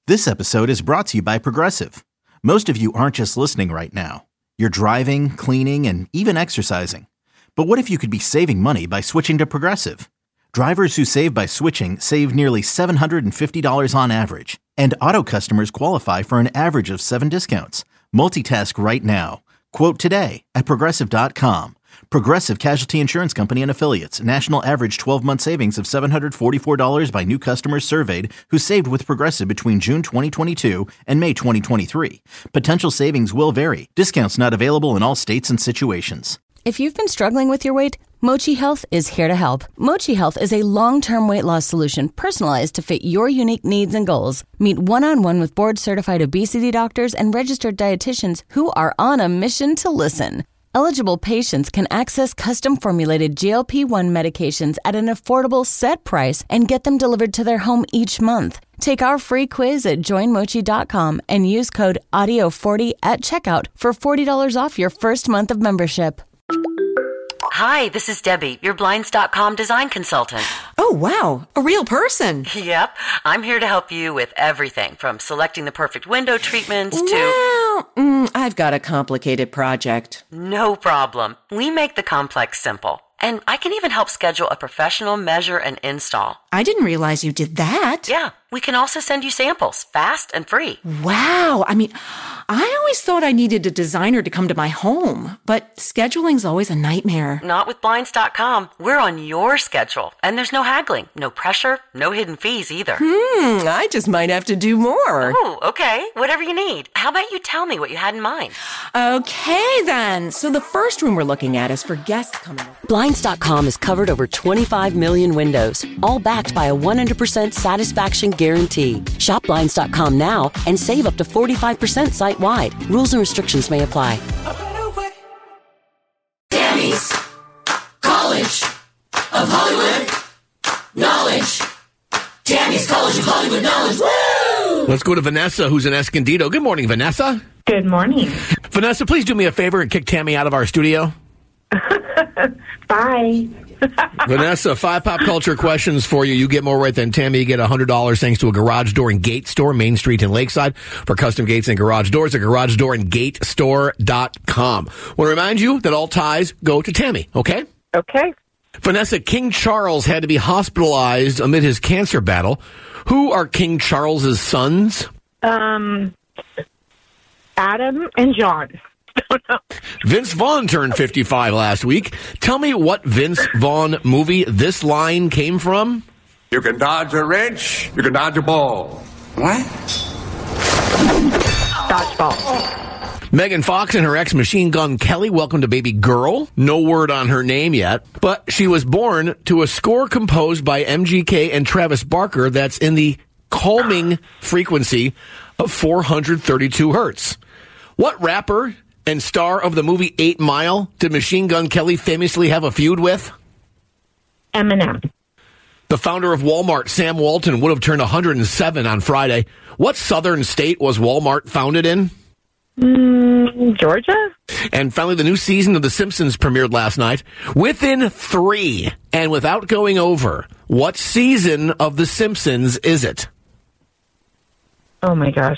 This episode is brought to you by Progressive. Most of you aren't just listening right now. You're driving, cleaning, and even exercising. But what if you could be saving money by switching to Progressive? Drivers who save by switching save nearly $750 on average. And auto customers qualify for an average of 7 discounts. Multitask right now. Quote today at Progressive.com. Progressive Casualty Insurance Company and Affiliates. National average 12-month savings of $744 by new customers surveyed who saved with Progressive between June 2022 and May 2023. Potential savings will vary. Discounts not available in all states and situations. If you've been struggling with your weight, Mochi Health is here to help. Mochi Health is a long-term weight loss solution personalized to fit your unique needs and goals. Meet one-on-one with board-certified obesity doctors and registered dietitians who are on a mission to listen. Eligible patients can access custom-formulated GLP-1 medications at an affordable set price and get them delivered to their home each month. Take our free quiz at joinmochi.com and use code AUDIO40 at checkout for $40 off your first month of membership. Hi, this is Debbie, your Blinds.com design consultant. Oh, wow. A real person. Yep. I'm here to help you with everything from selecting the perfect window treatments to... Well, I've got a complicated project. No problem. We make the complex simple. And I can even help schedule a professional measure and install. I didn't realize you did that. Yeah. We can also send you samples, fast and free. Wow. I mean, I always thought I needed a designer to come to my home, but scheduling's always a nightmare. Not with Blinds.com. We're on your schedule, and there's no haggling, no pressure, no hidden fees either. I just might have to do more. Oh, okay. Whatever you need. How about you tell me what you had in mind? Okay, then. So the first room we're looking at is for guests coming over. Blinds.com has covered over 25 million windows, all backed by a 100% satisfaction guarantee. Shop Blinds.com now and save up to 45% site-wide. Rules and restrictions may apply. Tammy's College of Hollywood Knowledge. Tammy's College of Hollywood Knowledge. Woo! Let's go to Vanessa, who's in Escondido. Good morning, Vanessa. Good morning. Vanessa, please do me a favor and kick Tammy out of our studio. Bye. Vanessa, 5 pop culture questions for you. You get more right than Tammy. You get $100 thanks to a garage door and gate store, Main Street in Lakeside, for custom gates and garage doors at garagedoorandgatestore.com. I want to remind you that all ties go to Tammy, okay? Okay. Vanessa, King Charles had to be hospitalized amid his cancer battle. Who are King Charles's sons? Adam and John. Vince Vaughn turned 55 last week. Tell me what Vince Vaughn movie this line came from. You can dodge a wrench, you can dodge a ball. What? Dodgeball. Megan Fox and her ex Machine Gun Kelly welcomed a baby girl. No word on her name yet, but she was born to a score composed by MGK and Travis Barker that's in the calming frequency of 432 hertz. What rapper and star of the movie 8 Mile did Machine Gun Kelly famously have a feud with? Eminem. The founder of Walmart, Sam Walton, would have turned 107 on Friday. What southern state was Walmart founded in? Georgia. And finally, the new season of The Simpsons premiered last night. Within 3, and without going over, what season of The Simpsons is it? Oh, my gosh.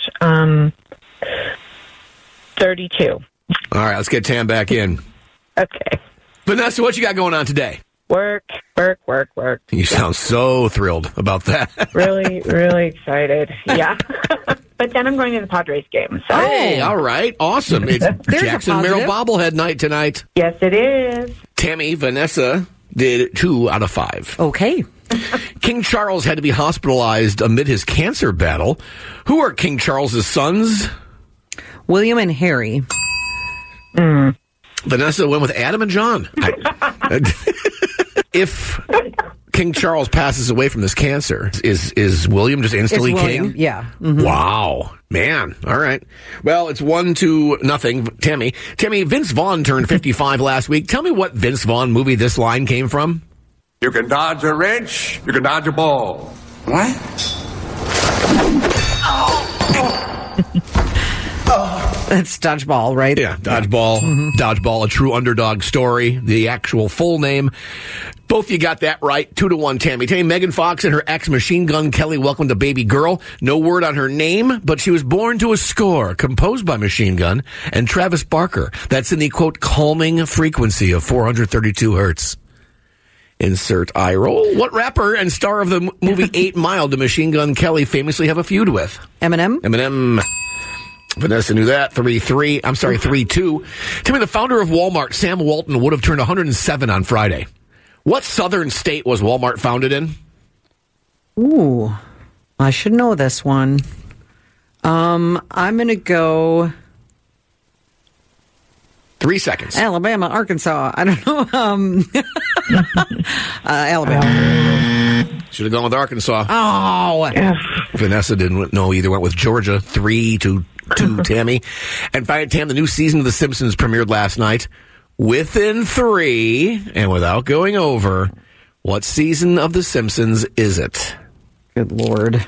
32. All right, let's get Tam back in. Okay. Vanessa, what you got going on today? Work. You sound so thrilled about that. Really, really excited. Yeah. But then I'm going to the Padres game. So. Hey, all right. Awesome. It's Jackson Merrill bobblehead night tonight. Yes, it is. Tammy, Vanessa did 2 out of 5. Okay. King Charles had to be hospitalized amid his cancer battle. Who are King Charles's sons? William and Harry. Vanessa went with Adam and John. If King Charles passes away from this cancer, is William just instantly king? Yeah. Mm-hmm. Wow. Man. All right. Well, it's 1-0. Tammy, Vince Vaughn turned 55 last week. Tell me what Vince Vaughn movie this line came from. You can dodge a wrench, you can dodge a ball. What? That's Dodgeball, right? Yeah, Dodgeball. Mm-hmm. Dodgeball, a true underdog story. The actual full name, Both you got that right. 2-1, Tammy. Megan Fox and her ex, Machine Gun Kelly, welcomed a baby girl. No word on her name, but she was born to a score composed by Machine Gun and Travis Barker. That's in the, quote, calming frequency of 432 hertz. Insert eye roll. What rapper and star of the movie 8 Mile did Machine Gun Kelly famously have a feud with? Eminem. Vanessa knew that. 3-2. Timmy, the founder of Walmart, Sam Walton, would have turned 107 on Friday. What southern state was Walmart founded in? Ooh, I should know this one. I'm going to go... 3 seconds. Alabama, Arkansas. I don't know. Alabama. Should have gone with Arkansas. Oh. Vanessa didn't know either. Went with Georgia. 3-2, Tammy. And finally, Tam, the new season of The Simpsons premiered last night. Within 3, and without going over, what season of The Simpsons is it? Good Lord.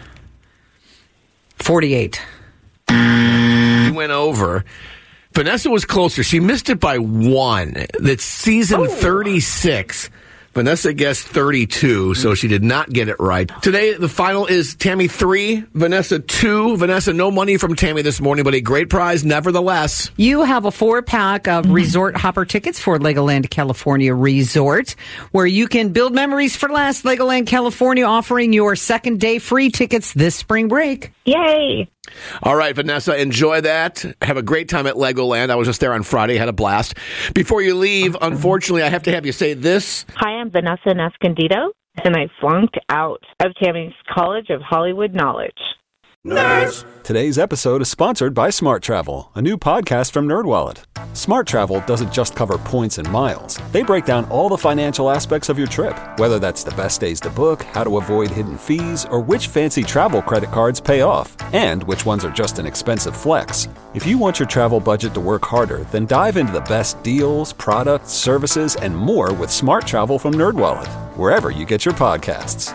48. You went over. Vanessa was closer. She missed it by 1. That's season 36. Vanessa guessed 32, so she did not get it right. Today, the final is Tammy 3, Vanessa 2. Vanessa, no money from Tammy this morning, but a great prize nevertheless. You have a 4-pack of Resort Hopper tickets for Legoland California Resort, where you can build memories for less. Legoland California offering your second day free tickets this spring break. Yay! All right, Vanessa, enjoy that. Have a great time at Legoland. I was just there on Friday, had a blast. Before you leave, unfortunately, I have to have you say this. Hi, I'm Vanessa Nascondito, and I flunked out of Tammy's College of Hollywood Knowledge. Nerds! Today's episode is sponsored by Smart Travel, a new podcast from NerdWallet. Smart Travel doesn't just cover points and miles. They break down all the financial aspects of your trip, whether that's the best days to book, how to avoid hidden fees, or which fancy travel credit cards pay off, and which ones are just an expensive flex. If you want your travel budget to work harder, then dive into the best deals, products, services, and more with Smart Travel from NerdWallet, wherever you get your podcasts.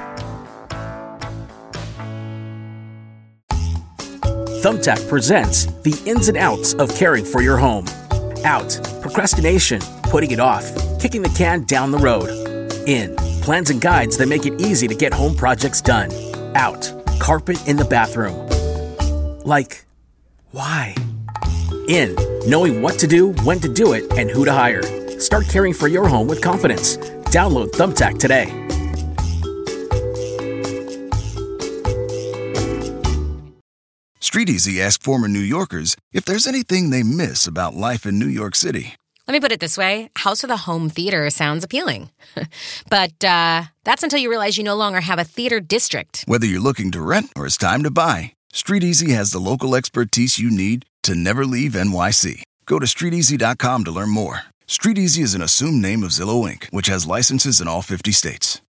Thumbtack presents the ins and outs of caring for your home. Out, procrastination, putting it off, kicking the can down the road. In, plans and guides that make it easy to get home projects done. Out, carpet in the bathroom. Like, why? In, knowing what to do, when to do it, and who to hire. Start caring for your home with confidence. Download Thumbtack today. StreetEasy asked former New Yorkers if there's anything they miss about life in New York City. Let me put it this way. House with a home theater sounds appealing. But that's until you realize you no longer have a theater district. Whether you're looking to rent or it's time to buy, StreetEasy has the local expertise you need to never leave NYC. Go to StreetEasy.com to learn more. StreetEasy is an assumed name of Zillow Inc., which has licenses in all 50 states.